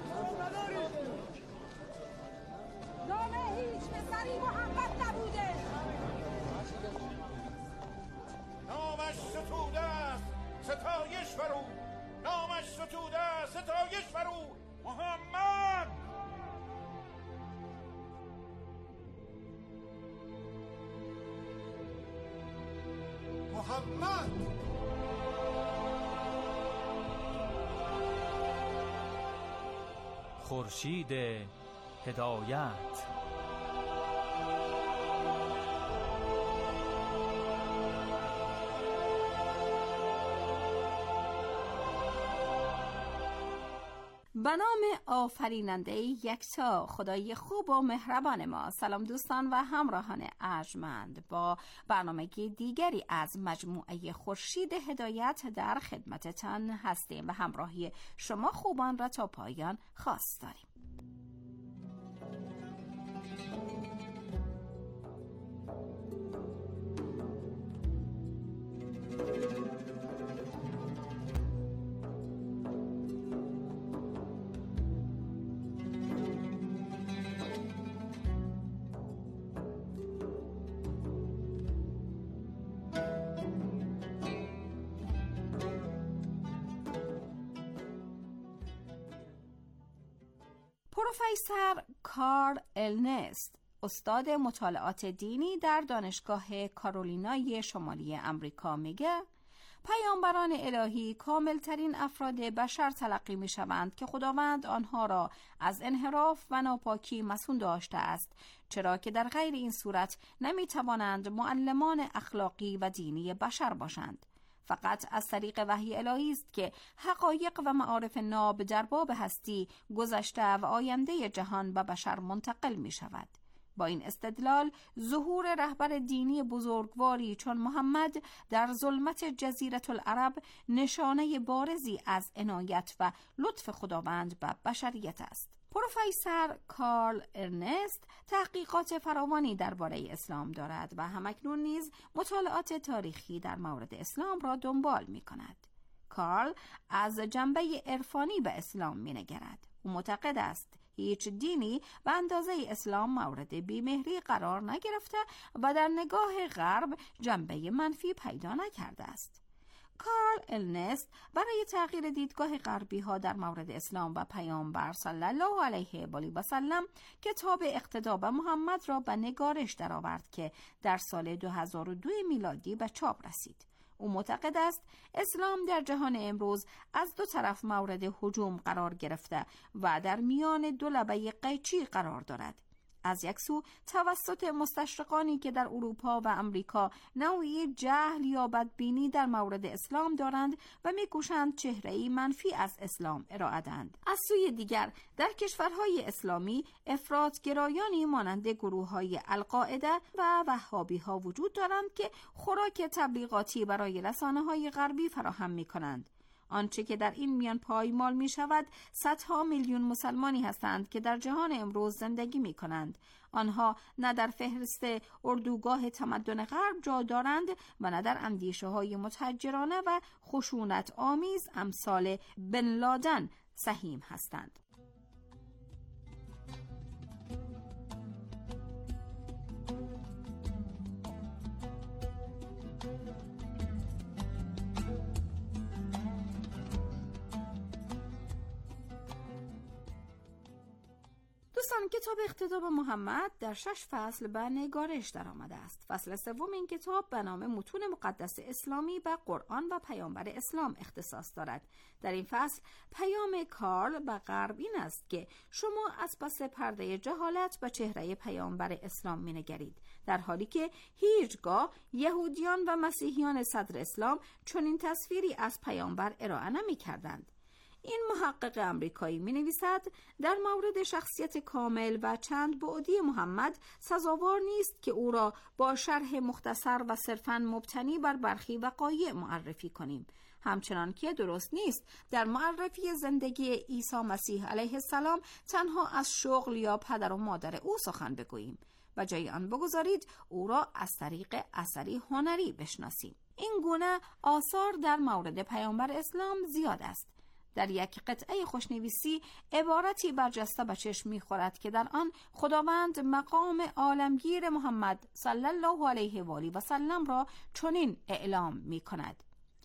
نام هیچ پسری محمد نبوده. نامش ستوده است ستایش برو، نامش ستوده است ستایش برو. محمد محمد خورشید هدایت. به نام آفریننده یکتا خدای خوب و مهربان ما. سلام دوستان و همراهان ارجمند، با برنامه دیگری از مجموعه خورشید هدایت در خدمتتان هستیم و همراهی شما خوبان را تا پایان خواست داریم. پروفسور کارل النست، استاد مطالعات دینی در دانشگاه کارولینای شمالی امریکا، میگه پیامبران الهی کاملترین افراد بشر تلقی می شوند که خداوند آنها را از انحراف و ناپاکی مصون داشته است، چرا که در غیر این صورت نمی توانند معلمان اخلاقی و دینی بشر باشند. فقط از طریق وحی الهی است که حقایق و معارف ناب در باب هستی، گذشته و آینده جهان به بشر منتقل می شود. با این استدلال ظهور رهبر دینی بزرگواری چون محمد در ظلمت جزیره العرب نشانه بارزی از عنایت و لطف خداوند به بشریت است. پروفسور کارل ارنست تحقیقات فراوانی درباره اسلام دارد و همکنون نیز مطالعات تاریخی در مورد اسلام را دنبال می کند. کارل از جنبه عرفانی به اسلام می نگرد. او معتقد است هیچ دینی به اندازه اسلام مورد بیمهری قرار نگرفته و در نگاه غرب جنبه منفی پیدا نکرده است. کارل النست برای تغییر دیدگاه غربی ها در مورد اسلام و پیامبر صلی الله علیه و آله و سلم کتاب اقتدا به محمد را به نگارش درآورد که در سال دو هزار و دو میلادی به چاپ رسید. او معتقد است اسلام در جهان امروز از دو طرف مورد هجوم قرار گرفته و در میان دو لبه قیچی قرار دارد. از یک سو توسط مستشرقانی که در اروپا و امریکا نوعی جهل یا بدبینی در مورد اسلام دارند و می‌کوشند چهره‌ای منفی از اسلام ارائه دهند. از سوی دیگر در کشورهای اسلامی افراط‌گرایانی مانند گروه‌های القاعده و وهابی‌ها وجود دارند که خوراک تبلیغاتی برای رسانه‌های غربی فراهم می‌کنند. آنچه که در این میان پایمال می شود صدها میلیون مسلمانی هستند که در جهان امروز زندگی می کنند. آنها نه در فهرست اردوگاه تمدن غرب جا دارند و نه در اندیشه های متحجرانه و خشونت آمیز امثال بن لادن سهیم هستند. دوستان، کتاب اقتدا به محمد در شش فصل به نگارش در آمده است. فصل سوم این کتاب به نام متون مقدس اسلامی به قرآن و پیامبر اسلام اختصاص دارد. در این فصل پیام کارل به غرب این است که شما از پس پرده جهالت به چهره پیامبر اسلام می نگرید، در حالی که هیچگاه یهودیان و مسیحیان صدر اسلام چنین تصویری از پیامبر ارائه نمی کردند. این محقق امریکایی می نویسد در مورد شخصیت کامل و چند بعدی محمد سزاوار نیست که او را با شرح مختصر و صرفاً مبتنی بر برخی وقایع معرفی کنیم، همچنان که درست نیست در معرفی زندگی عیسی مسیح علیه السلام تنها از شغل یا پدر و مادر او سخن بگوییم و جای آن بگذارید او را از طریق اثری هنری بشناسیم. این گونه آثار در مورد پیامبر اسلام زیاد است. در یک قطعه خوشنویسی عبارتی برجسته به چشم می‌خورد که در آن خداوند مقام عالمگیر محمد صلی الله علیه و آله و سلم را چنین اعلام می‌کند: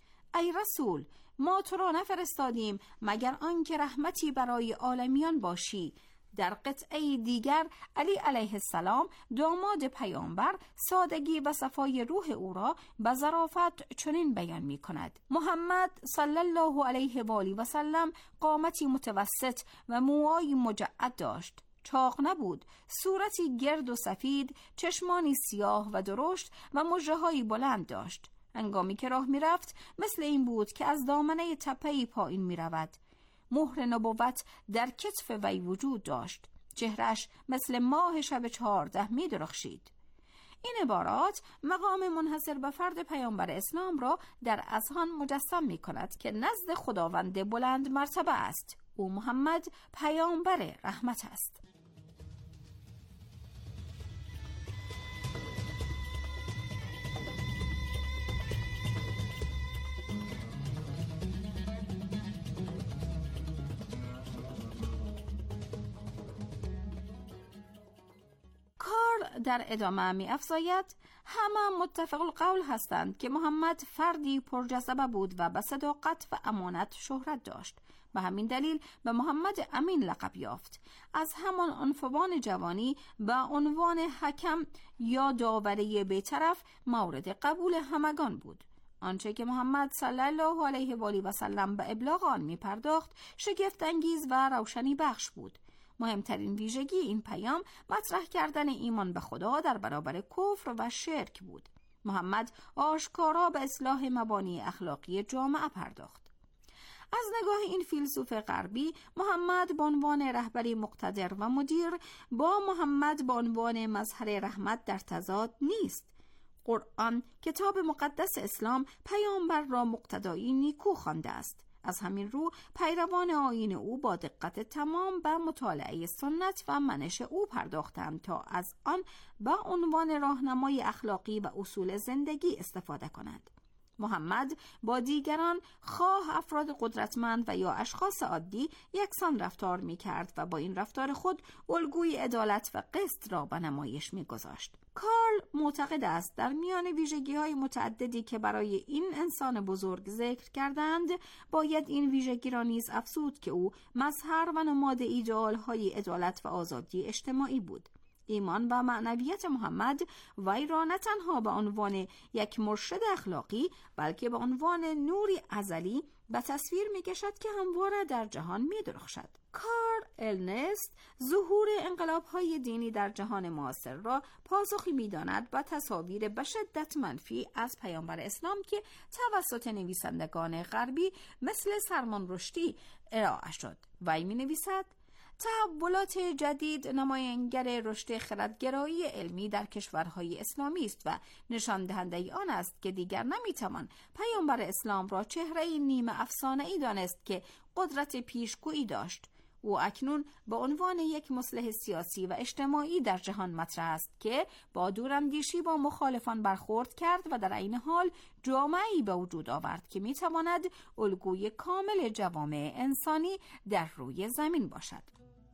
ای رسول، ما تو را نفرستادیم مگر آنکه رحمتی برای عالمیان باشی. در قطعه دیگر علی علیه السلام داماد پیامبر سادگی و صفای روح او را به ظرافت چنین بیان می کند: محمد صلی الله علیه و آله و سلم قامتی متوسط و موهای مجعد داشت، چاق نبود، صورتی گرد و سفید، چشمانی سیاه و درشت و مژه‌هایی بلند داشت. هنگامی که راه می رفت مثل این بود که از دامنه تپه‌ای پایین می رود. مهر نبوت در کتف وی وجود داشت. چهرش مثل ماه شب چهارده می درخشید. این عبارات مقام منحصر به فرد پیامبر اسلام را در اذهان مجسم می کند که نزد خداوند بلند مرتبه است. او محمد پیامبر رحمت است. در ادامه می افزاید: همه متفق القول هستند که محمد فردی پرجذبه بود و به صداقت و امانت شهرت داشت. به همین دلیل به محمد امین لقب یافت. از همان عنفوان جوانی به عنوان حکم یا داوری بی‌طرف مورد قبول همگان بود. آنچه که محمد صلی الله علیه و آله و سلم به ابلاغ آن می پرداخت شگفت انگیز و روشنی بخش بود. مهمترین ویژگی این پیام مطرح کردن ایمان به خدا در برابر کفر و شرک بود. محمد آشکارا به اصلاح مبانی اخلاقی جامعه پرداخت. از نگاه این فیلسوف غربی، محمد به عنوان رهبری مقتدر و مدیر با محمد به عنوان مظهر رحمت در تضاد نیست. قرآن، کتاب مقدس اسلام، پیامبر را مقتدایی نیکو خوانده است. از همین رو پیروان آیین او با دقت تمام به مطالعه سنت و منش او پرداختند تا از آن به عنوان راهنمای اخلاقی و اصول زندگی استفاده کنند. محمد با دیگران، خواه افراد قدرتمند و یا اشخاص عادی، یکسان رفتار می کرد و با این رفتار خود الگوی عدالت و قسط را به نمایش می گذاشت. کارل معتقد است در میان ویژگی های متعددی که برای این انسان بزرگ ذکر کردند، باید این ویژگی را نیز افزود که او مظهر و نماد ایدئال های عدالت و آزادی اجتماعی بود. ایمان و معنویت محمد وی را نه تنها به عنوان یک مرشد اخلاقی بلکه به عنوان نوری ازلی به تصویر می کشد که همواره در جهان می درخشد. کارل النست ظهور انقلاب‌های دینی در جهان معاصر را پاسخی می داند به تصاویر به شدت منفی از پیامبر اسلام که توسط نویسندگان غربی مثل سلمان رشدی ارائه شد. وی می نویسد: تحولات جدید نماینگر رشد خردگرایی علمی در کشورهای اسلامی است و نشان دهنده آن است که دیگر نمیتوان پیامبر اسلام را چهره نیمه افسانه‌ای دانست که قدرت پیشگویی داشت. او اکنون به عنوان یک مصلح سیاسی و اجتماعی در جهان مطرح است که با دوراندیشی با مخالفان برخورد کرد و در عین حال جامعه‌ای به وجود آورد که میتواند الگوی کامل جوامع انسانی در روی زمین باشد.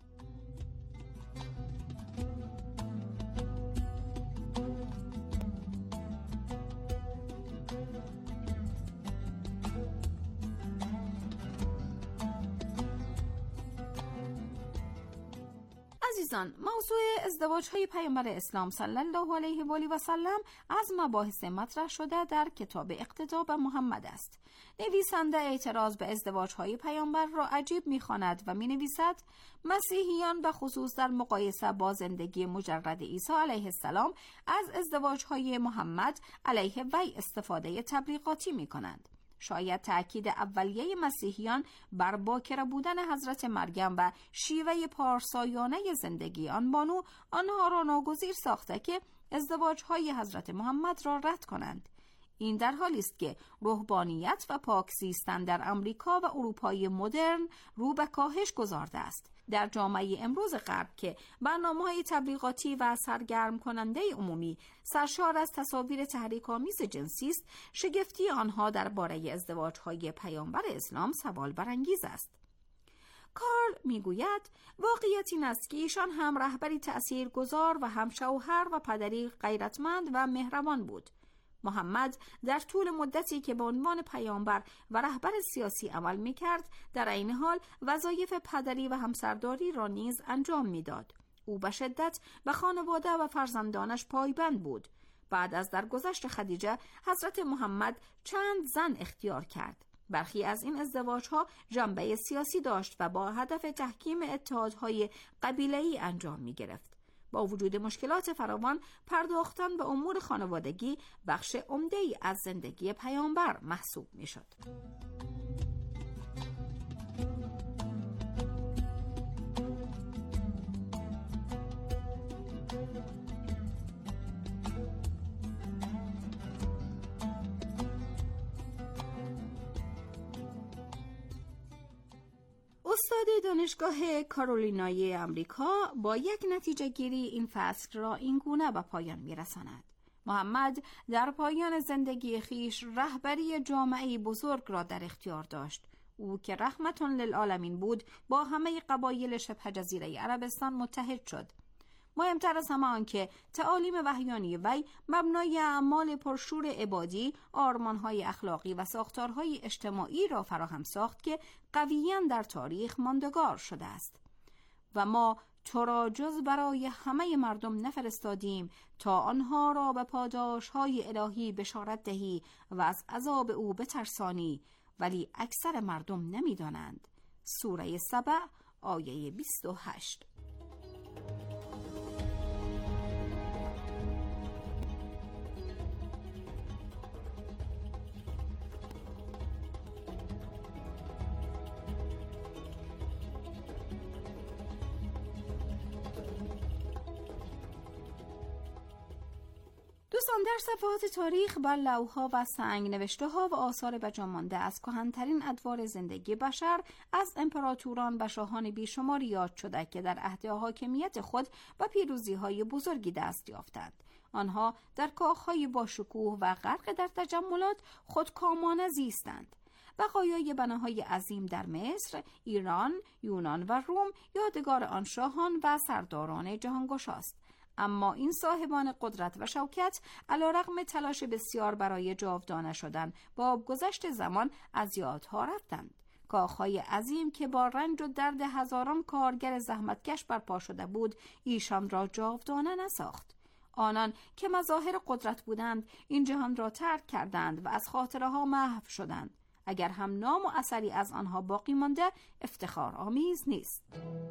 عزیزان، موضوع ازدواج‌های پیامبر اسلام صلی الله علیه و آله و سلم از مباحث مطرح شده در کتاب اقتدا به محمد است. نویسنده اعتراض به ازدواج‌های پیامبر را عجیب می‌خواند و می‌نویسد: مسیحیان به خصوص در مقایسه با زندگی مجرد عیسی علیه السلام از ازدواج‌های محمد علیه وی استفاده تبلیغاتی می‌کنند. شاید تأکید اولیه مسیحیان بر باکره بودن حضرت مریم و شیوه پارسایانه زندگی آن بانو آنها را ناگزیر ساخته که ازدواج‌های حضرت محمد را رد کنند. این در حالی است که روحانیت و پاک زیستن در امریکا و اروپای مدرن رو به کاهش گذارده است. در جامعه امروز غرب که برنامه‌های تبلیغاتی و سرگرم کننده عمومی سرشار از تصاویر تحریک‌آمیز جنسی است، شگفتی آنها درباره ازدواج‌های پیامبر اسلام سوال برانگیز است. کارل میگوید واقعیت این است که ایشان هم رهبری تأثیرگذار و هم شوهر و پدری غیرتمند و مهربان بود. محمد در طول مدتی که به عنوان پیامبر و رهبر سیاسی عمل می‌کرد، در عین حال وظایف پدری و همسرداری را نیز انجام می‌داد. او به شدت به خانواده و فرزندانش پایبند بود. بعد از درگذشت خدیجه، حضرت محمد چند زن اختیار کرد. برخی از این ازدواج‌ها جنبه سیاسی داشت و با هدف تحکیم اتحادهای قبیله‌ای انجام می‌گرفت. با وجود مشکلات فراوان، پرداختن به امور خانوادگی بخش عمده‌ای از زندگی پیامبر محسوب می‌شد. استاد دانشگاه کارولینای امریکا با یک نتیجه گیری این فصل را این گونه به پایان می‌رساند: محمد در پایان زندگی خیش رهبری جامعه بزرگ را در اختیار داشت. او که رحمتون للعالمین بود، با همه قبایل شبه جزیره عربستان متحد شد. مهمتر از همه آن که تعالیم وحیانی وی مبنای اعمال پرشور عبادی، آرمان‌های اخلاقی و ساختارهای اجتماعی را فراهم ساخت که قویاً در تاریخ ماندگار شده است. و ما تو را جز برای همه مردم نفرستادیم تا آنها را به پاداش‌های الهی بشارت دهی و از عذاب او بترسانی، ولی اکثر مردم نمی‌دانند. سوره سبع آیه بیست و هشت. دوستان، در صفحات تاریخ بر لوح‌ها و سنگ نوشته‌ها و آثار بجامانده از کهن‌ترین ادوار زندگی بشر از امپراتوران و شاهان بیشماری یاد شده که در عهد حاکمیت خود و پیروزی‌های بزرگی دست یافتند. آنها در کاخ‌های باشکوه و غرق در تجملات خودکامانه زیستند. بقایای بناهای عظیم در مصر، ایران، یونان و روم یادگار آن شاهان و سرداران جهانگشاست. اما این صاحبان قدرت و شوکت علیرغم تلاش بسیار برای جاودانه شدن با گذشت زمان از یادها رفتند. کاخهای عظیم که با رنج و درد هزاران کارگر زحمتکش برپا شده بود ایشان را جاودانه نساخت. آنان که مظاهر قدرت بودند این جهان را ترک کردند و از خاطره ها محو شدند. اگر هم نام و اثری از آنها باقی مانده افتخار آمیز نیست.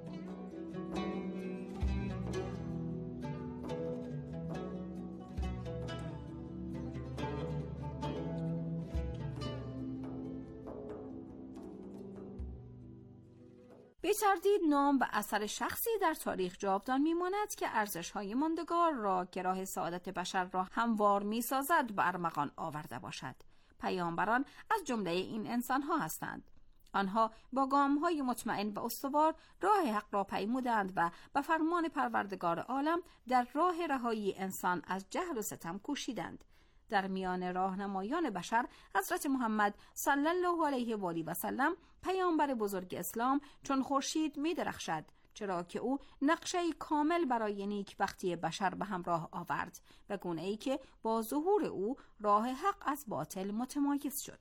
بی تردید نام و اثر شخصی در تاریخ جاودان میماند که ارزش‌های ماندگار را که راه سعادت بشر را هموار می‌سازد به ارمغان آورده باشد. پیامبران از جمله این انسان‌ها هستند. آنها با گام‌های مطمئن و استوار راه حق را پیمودند و به فرمان پروردگار عالم در راه رهایی انسان از جهل و ستم کوشیدند. در میان راهنمایان بشر حضرت محمد صلی الله علیه و آله و سلم پیامبر بزرگ اسلام چون خورشید می درخشد، چرا که او نقشه کامل برای نیکبختی بشر به همراه آورد، به گونه‌ای که با ظهور او راه حق از باطل متمایز شد.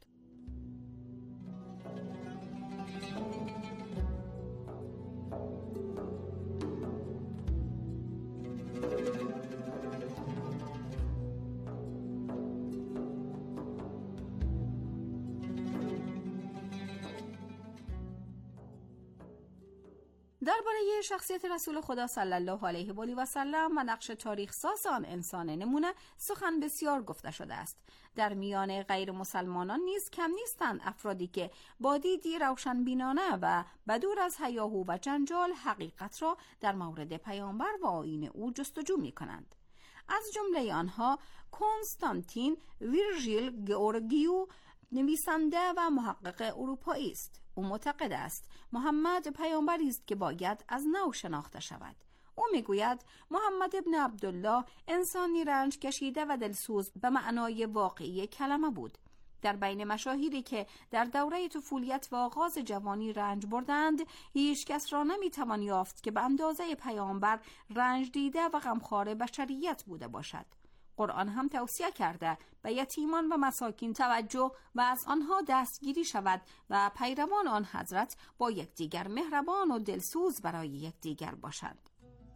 درباره شخصیت رسول خدا صلی الله علیه و آله و سلم و نقش تاریخ ساز آن انسان نمونه سخن بسیار گفته شده است. در میان غیر مسلمانان نیز کم نیستند افرادی که با دیدی روشنبینانه و بدور از هیاهو و جنجال حقیقت را در مورد پیامبر و آیین او جستجو می کنند. از جمله آنها کنستانتین ویرژیل گئورگیو، نویسنده و محقق اروپایی است. او معتقد است محمد پیامبری است که باید از نو شناخته شود. او میگوید محمد ابن عبدالله انسانی رنج کشیده و دلسوز به معنای واقعی کلمه بود. در بین مشاهیری که در دوره طفولیت و آغاز جوانی رنج بردند، هیچ کس را نمیتوان یافت که به اندازه پیامبر رنج دیده و غمخوار بشریت بوده باشد. قرآن هم توصیه کرده به یتیمان و مساکین توجه و از آنها دستگیری شود و پیروان آن حضرت با یکدیگر مهربان و دلسوز برای یکدیگر باشند.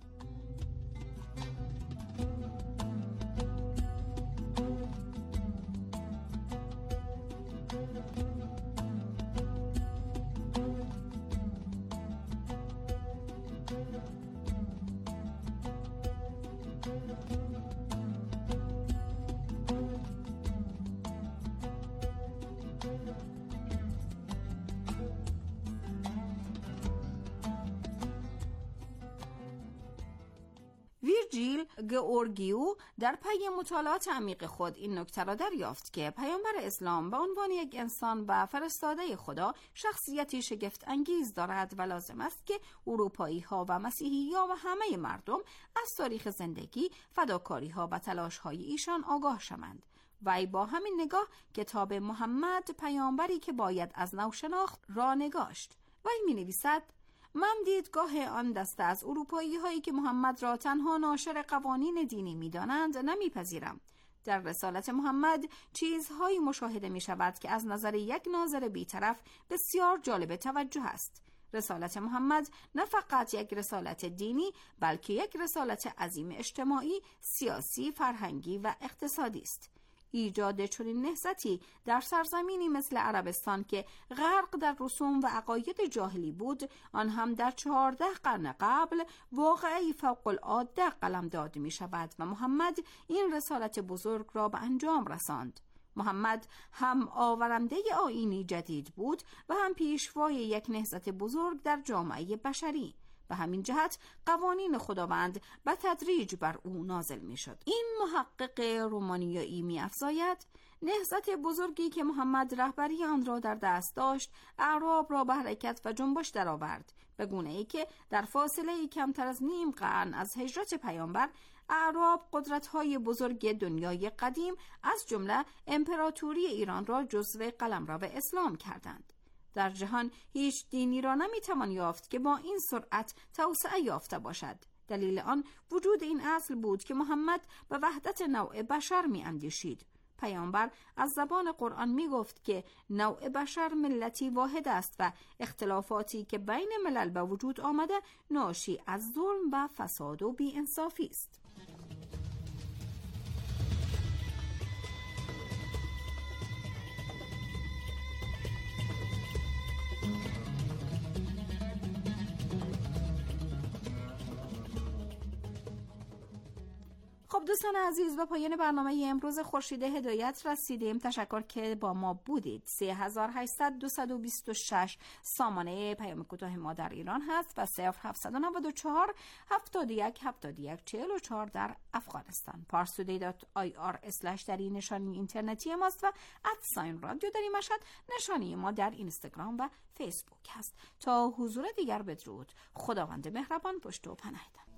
ویرژیل گئورگیو در پی مطالعات عمیق خود این نکته را دریافت که پیامبر اسلام به عنوان یک انسان و فرستاده خدا شخصیتی شگفت انگیز دارد و لازم است که اروپایی ها و مسیحی ها و همه مردم از تاریخ زندگی، فداکاری ها و تلاش های ایشان آگاه شوند. وی با همین نگاه کتاب محمد پیامبری که باید از نو شناخت را نگاشت. وی می نویسد: من دیدگاه آن دسته از اروپایی هایی که محمد را تنها ناشر قوانین دینی می دانند نمیپذیرم. در رسالت محمد چیزهایی مشاهده می شود که از نظر یک ناظر بیطرف بسیار جالب توجه است. رسالت محمد نه فقط یک رسالت دینی بلکه یک رسالت عظیم اجتماعی، سیاسی، فرهنگی و اقتصادی است. ایجاد چنین نهضتی در سرزمینی مثل عربستان که غرق در رسوم و عقاید جاهلی بود، آن هم در چهارده قرن قبل، واقعی فوق العاده قلمداد می شود و محمد این رسالت بزرگ را به انجام رساند. محمد هم آورنده آیینی جدید بود و هم پیشوای یک نهضت بزرگ در جامعه بشری. به همین جهت قوانین خداوند به تدریج بر او نازل می شد. این محقق رومانیایی می افزاید نهضت بزرگی که محمد رهبری آن را در دست داشت، اعراب را به حرکت و جنبش درآورد، به گونه ای که در فاصله کمتر از نیم قرن از هجرت پیامبر، اعراب قدرت‌های بزرگ دنیای قدیم از جمله امپراتوری ایران را جزو قلمرو اسلام کردند. در جهان هیچ دینی را نمیتوان یافت که با این سرعت توسعه یافته باشد. دلیل آن وجود این اصل بود که محمد به وحدت نوع بشر می اندیشید. پیامبر از زبان قرآن می گفت که نوع بشر ملتی واحد است و اختلافاتی که بین ملل به وجود آمده ناشی از ظلم و فساد و بی‌انصافی است. خب دوستان عزیز، به پایان برنامه امروز خورشید هدایت رسیدیم. تشکر که با ما بودید. سه هزار و هشتصد و بیست و شش سامانه پیام کوتاه ما در ایران هست و صفر هفتصد و نود و چهار هفتاد و یک هفتاد و یک چهل و چهار در افغانستان. پارسودی دات آی آر اسلش در این نشانی اینترنتی ماست و ادساین رادیو در این مشهد نشانی ما در اینستاگرام و فیسبوک هست. تا حضور دیگر بدرود. خداوند مهربان پشت و پناهتان.